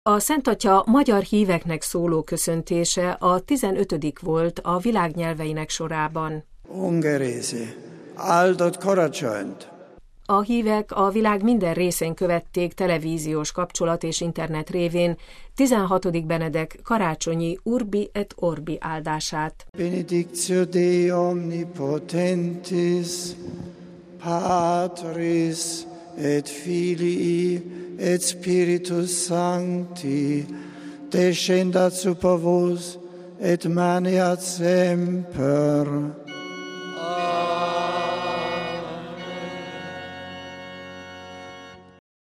A Szent Atya magyar híveknek szóló köszöntése a 15. volt a világ nyelveinek sorában. Ungerese, áldott karácsonyt! A hívek a világ minden részén követték televíziós kapcsolat és internet révén 16. Benedek karácsonyi Urbi et Orbi áldását. Benedictio Dei omnipotentis, Patris et Filii et Spiritus Sancti, descendat super vos et maneat semper.